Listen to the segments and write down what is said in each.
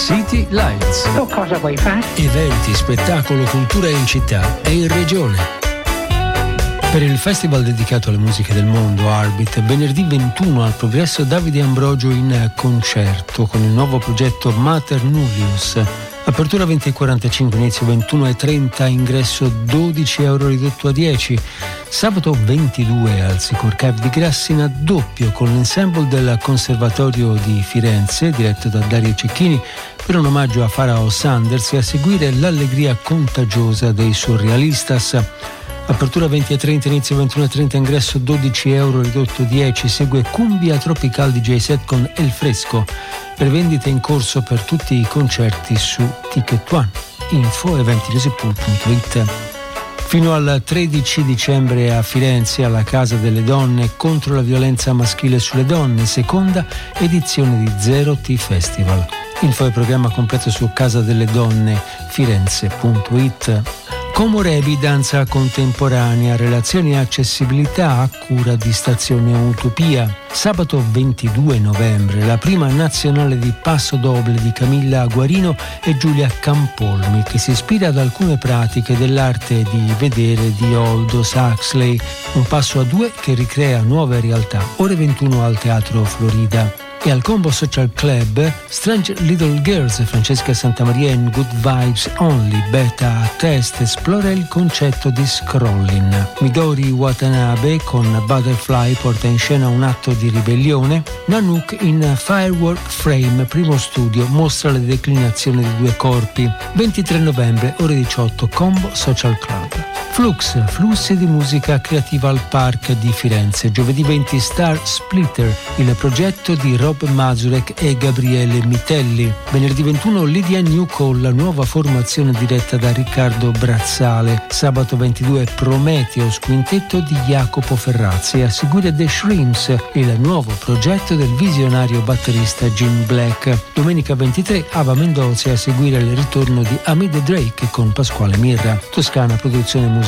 City Lights. Cosa vuoi fare? Eventi, spettacolo, cultura in città e in regione. Per il festival dedicato alle musiche del mondo Arbit, venerdì 21 al Progresso Davide Ambrogio in concerto con il nuovo progetto Mater Nullius. Apertura 20:45, inizio 21:30, ingresso €12 ridotto a 10. Sabato 22 al Sicur Cave di Grassina, doppio con l'ensemble del Conservatorio di Firenze, diretto da Dario Cecchini, per un omaggio a Pharao Sanders e a seguire l'allegria contagiosa dei Surrealistas. Apertura 20:30, inizio 21:30, ingresso €12 ridotto 10. Segue Cumbia Tropical DJ set con El Fresco. Per vendite in corso per tutti i concerti su Ticket One. Info eventinews.it. Fino al 13 dicembre a Firenze, alla Casa delle Donne, contro la violenza maschile sulle donne, seconda edizione di Zero T Festival. Info e programma completo su casadelledonnefirenze.it. Comorebi, danza contemporanea, relazioni e accessibilità a cura di Stazione Utopia. Sabato 22 novembre, la prima nazionale di Passo Doble di Camilla Guarino e Giulia Campolmi, che si ispira ad alcune pratiche dell'arte di vedere di Aldous Huxley. Un passo a due che ricrea nuove realtà. Ore 21 al Teatro Florida. E al Combo Social Club Strange Little Girls, Francesca Santamaria in Good Vibes Only, beta test, esplora il concetto di scrolling. Midori Watanabe con Butterfly porta in scena un atto di ribellione. Nanook in Firework Frame, primo studio, mostra le declinazioni di due corpi. 23 novembre, ore 18, Combo Social Club. Flux, flussi di musica creativa al Park di Firenze. Giovedì 20, Star Splitter, il progetto di Rob Mazurek e Gabriele Mitelli. Venerdì 21, Lydia Newcall, la nuova formazione diretta da Riccardo Brazzale. Sabato 22, Prometheus, quintetto di Jacopo Ferrazzi. A seguire The Shrimps, il nuovo progetto del visionario batterista Jim Black. Domenica 23, Ava Mendoza, a seguire il ritorno di Amide Drake con Pasquale Mirra. Toscana Produzione Musica.it.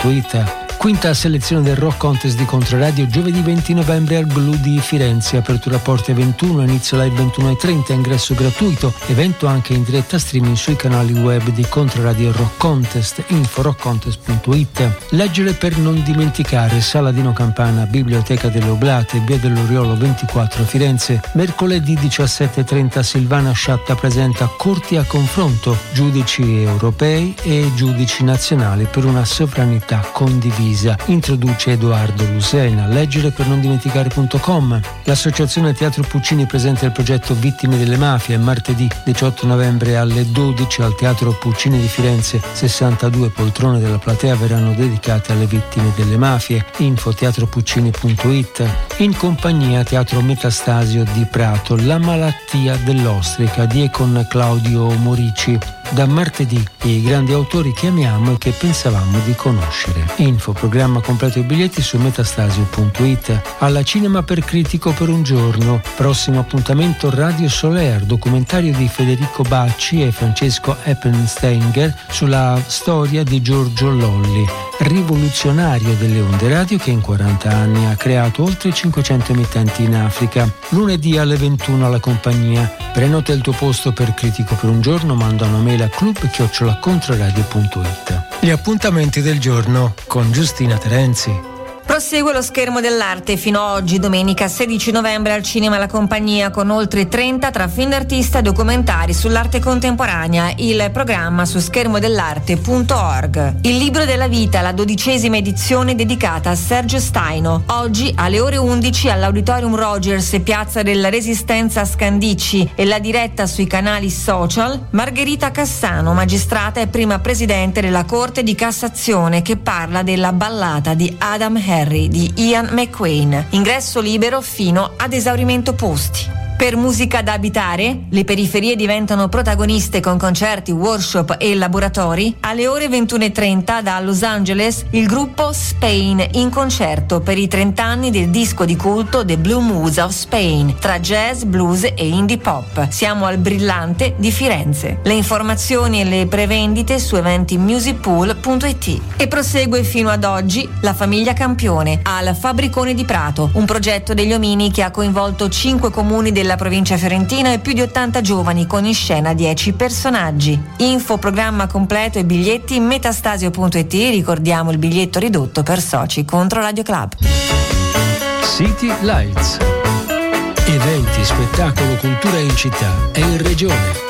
Quinta selezione del Rock Contest di Controradio, giovedì 20 novembre al Glue di Firenze. Apertura porte 21, inizio live 21:30, ingresso gratuito. Evento anche in diretta streaming sui canali web di Controradio Rock Contest. Info rockcontest.it. Leggere per non dimenticare, Saladino Campana, Biblioteca delle Oblate, Via dell'Oriolo 24 Firenze. Mercoledì 17:30 Silvana Sciatta presenta Corti a confronto, giudici europei e giudici nazionali per una sovranità condivisa. Introduce Edoardo Lusena. Leggere per non dimenticare.com. L'associazione Teatro Puccini presenta il progetto Vittime delle Mafie. Martedì 18 novembre alle 12 al Teatro Puccini di Firenze. 62 poltrone della platea verranno dedicate alle vittime delle mafie. Info teatropuccini.it. In compagnia Teatro Metastasio di Prato, La malattia dell'ostrica di e con Claudio Morici. Da martedì i grandi autori che amiamo e che pensavamo di conoscere. Info, programma completo e biglietti su metastasio.it. Alla Cinema per Critico per un giorno. Prossimo appuntamento Radio Soler, documentario di Federico Bacci e Francesco Eppensteiger sulla storia di Giorgio Lolli, rivoluzionario delle onde radio che in 40 anni ha creato oltre 500 emittenti in Africa. Lunedì alle 21 alla compagnia. Prenota il tuo posto per Critico per un giorno, manda una mail a club@controradio.it. Gli appuntamenti del giorno con Giustina Terenzi. Prosegue lo Schermo dell'Arte fino a oggi, domenica 16 novembre al Cinema La Compagnia, con oltre 30 tra film d'artista e documentari sull'arte contemporanea. Il programma su schermodell'arte.org. Il libro della vita, la 12ª edizione dedicata a Sergio Staino. Oggi alle ore 11 all'Auditorium Rogers, Piazza della Resistenza a Scandicci, e la diretta sui canali social. Margherita Cassano, magistrata e prima presidente della Corte di Cassazione, che parla della ballata di Adam Harry di Ian McQueen. Ingresso libero fino ad esaurimento posti. Per musica da abitare, le periferie diventano protagoniste con concerti, workshop e laboratori. Alle ore 21:30 da Los Angeles il gruppo Spain in concerto per i 30 anni del disco di culto The Blue Moose of Spain, tra jazz, blues e indie pop. Siamo al Brillante di Firenze. Le informazioni e le prevendite su eventimusicpool.it. E prosegue fino ad oggi la famiglia Campione al Fabbricone di Prato, un progetto degli omini che ha coinvolto 5 comuni della della provincia fiorentina e più di 80 giovani con in scena 10 personaggi. Info, programma completo e biglietti metastasio.it. Ricordiamo il biglietto ridotto per soci contro Radio Club. City Lights. Eventi, spettacolo, cultura in città e in regione.